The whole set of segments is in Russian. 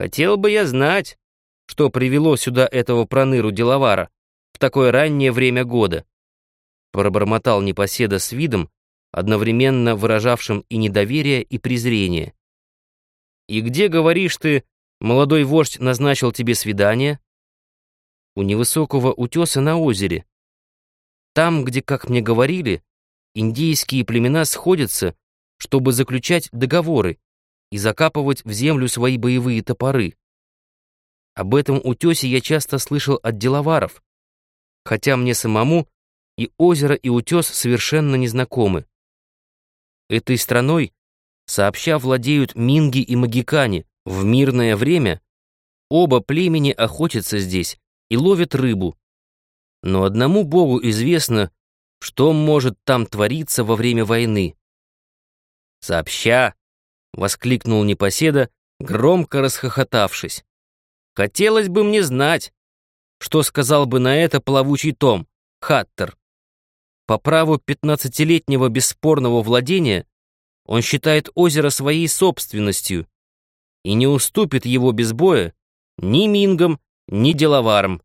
Хотел бы я знать, что привело сюда этого проныру-деловара в такое раннее время года. Пробормотал непоседа с видом, одновременно выражавшим и недоверие, и презрение. «И где, говоришь ты, молодой вождь назначил тебе свидание?» «У невысокого утеса на озере. Там, где, как мне говорили, индейские племена сходятся, чтобы заключать договоры и закапывать в землю свои боевые топоры. Об этом утесе я часто слышал от деловаров, хотя мне самому и озеро, и утес совершенно незнакомы. Этой страной сообща владеют минги и магикане. В мирное время оба племени охотятся здесь и ловят рыбу. Но одному Богу известно, что может там твориться во время войны. «Сообща!» — воскликнул непоседа, громко расхохотавшись. «Хотелось бы мне знать, что сказал бы на это плавучий Том, Хаттер. По праву 15-летнего бесспорного владения он считает озеро своей собственностью и не уступит его без боя ни мингам, ни деловарам.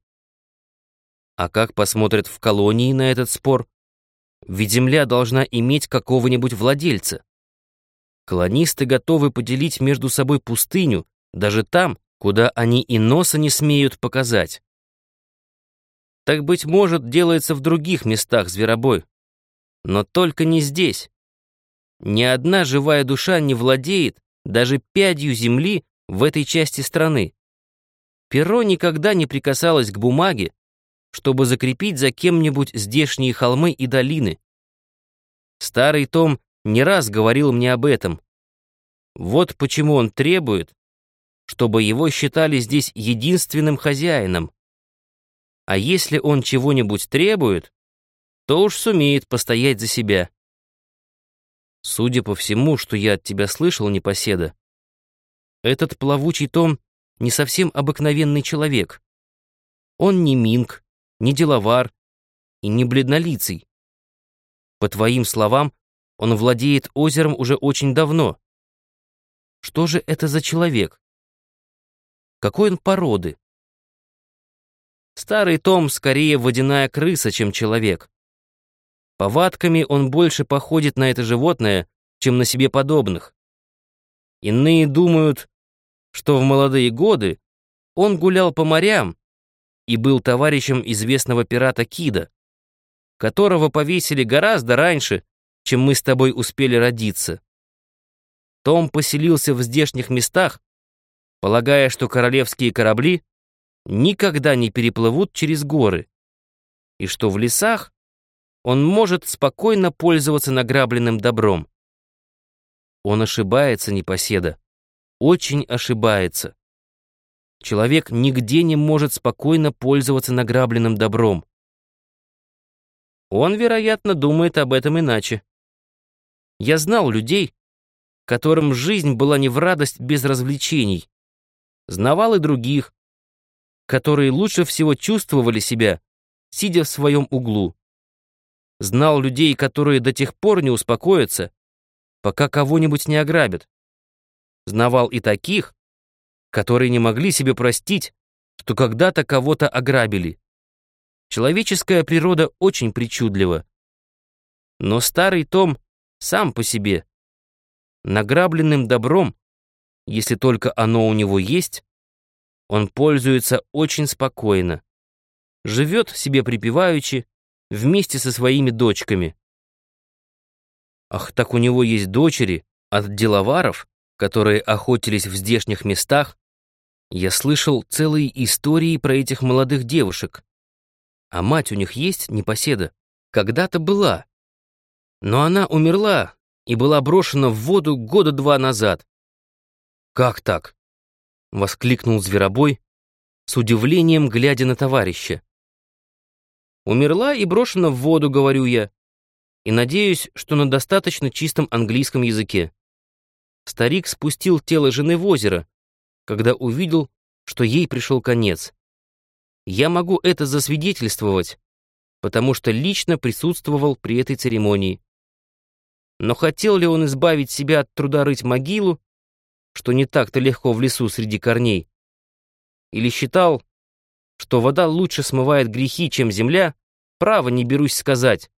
А как посмотрят в колонии на этот спор? Ведь земля должна иметь какого-нибудь владельца. Колонисты готовы поделить между собой пустыню, даже там, куда они и носа не смеют показать. Так, быть может, делается в других местах, зверобой. Но только не здесь. Ни одна живая душа не владеет даже пядью земли в этой части страны. Перо никогда не прикасалось к бумаге, чтобы закрепить за кем-нибудь здешние холмы и долины. Старый Том не раз говорил мне об этом. Вот почему он требует, чтобы его считали здесь единственным хозяином. А если он чего-нибудь требует, то уж сумеет постоять за себя. Судя по всему, что я от тебя слышал, непоседа, этот плавучий Том не совсем обыкновенный человек. Он не минг, не деловар и не бледнолицый. По твоим словам, он владеет озером уже очень давно. Что же это за человек? Какой он породы? Старый Том скорее водяная крыса, чем человек. Повадками он больше походит на это животное, чем на себе подобных. Иные думают, что в молодые годы он гулял по морям и был товарищем известного пирата Кида, которого повесили гораздо раньше, чем мы с тобой успели родиться. Том поселился в здешних местах, полагая, что королевские корабли никогда не переплывут через горы, и что в лесах он может спокойно пользоваться награбленным добром. Он ошибается, непоседа, очень ошибается. Человек нигде не может спокойно пользоваться награбленным добром. Он, вероятно, думает об этом иначе. Я знал людей, которым жизнь была не в радость без развлечений. Знавал и других, которые лучше всего чувствовали себя, сидя в своем углу. Знал людей, которые до тех пор не успокоятся, пока кого-нибудь не ограбят. Знавал и таких, которые не могли себе простить, что когда-то кого-то ограбили. Человеческая природа очень причудлива. Но старый Том сам по себе, награбленным добром, если только оно у него есть, он пользуется очень спокойно, живет себе припеваючи вместе со своими дочками. Ах, так у него есть дочери от деловаров, которые охотились в здешних местах. Я слышал целые истории про этих молодых девушек. А мать у них есть, непоседа? Когда-то была. Но она умерла и была брошена в воду года 2 назад. «Как так?» — воскликнул зверобой, с удивлением глядя на товарища. «Умерла и брошена в воду, говорю я, и надеюсь, что на достаточно чистом английском языке. Старик спустил тело жены в озеро, когда увидел, что ей пришел конец. Я могу это засвидетельствовать, потому что лично присутствовал при этой церемонии. Но хотел ли он избавить себя от труда рыть могилу, что не так-то легко в лесу среди корней. Или считал, что вода лучше смывает грехи, чем земля, право не берусь сказать.